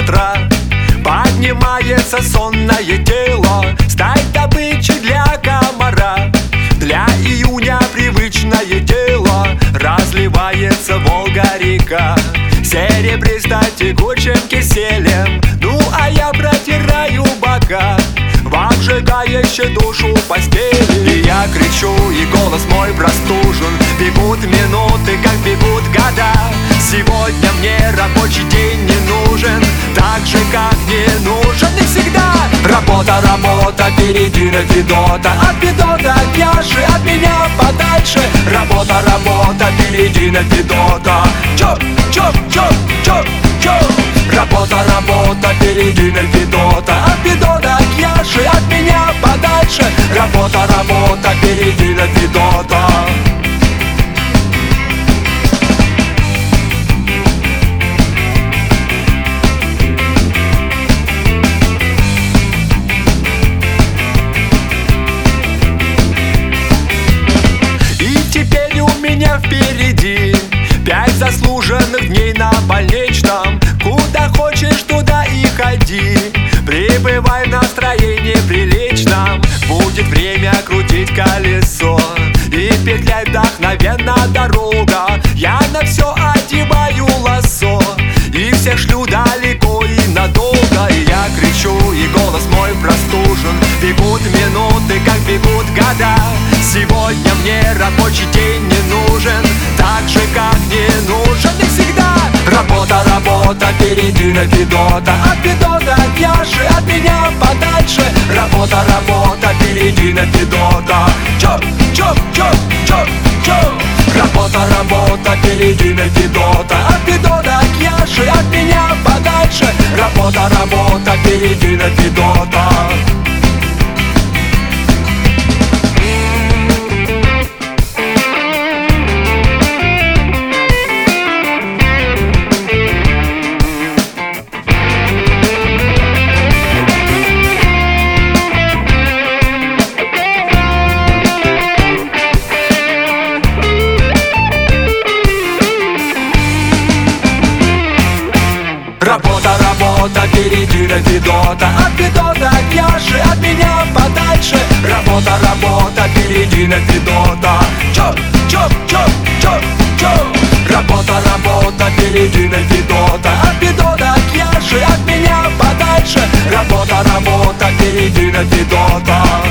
утра поднимается сонное тело, стать добычей для комара. Для июня привычное дело, разливается Волга-река серебристо-текучим киселем. Ну а я протираю бока в обжигающей душу постели. И я кричу, и голос мой простужен. Бегут минуты, как бегут года. Сегодня мне рабочий день не нужен, так же, как не нужен и всегда. Работа, работа, впереди на Федота. От Федота к Яше, от меня подальше. Работа, работа, впереди на Федота. Чоп, чоп, чоп, чоп, чоп. Работа, работа, впереди на Федота. От Федота к Яше, от меня подальше. Работа, работа, впереди на Федота. Впереди 5 заслуженных дней на больничном. Куда хочешь, туда и ходи. Пребывай в настроении приличном. Будет время крутить колесо и петляй вдохновенно дорога. Я на все одеваю лассо и всех шлю далеко и надолго. И я кричу, и голос мой простужен. Бегут минуты, как бегут года. Сегодня мне рабочий день не нужен, так же, как не нужен и всегда. Работа, работа, впереди на Федота. От Федота к Яше, от меня подальше. Работа, работа, впереди на Федота. Чоп, чоп, чоп, чоп, чоп. Работа, работа, впереди на Федота. От Федота к Яше, от меня подальше. Работа, работа, впереди на Федота. Работа, работа, впереди на Федота. От Федота к Яше, от меня подальше. Работа, работа, впереди на Федота. Чоп, чоп, чоп, чоп, чоп. Работа, работа, впереди на Федота. От Федота к Яше, от меня подальше. Работа, работа, впереди на Федота.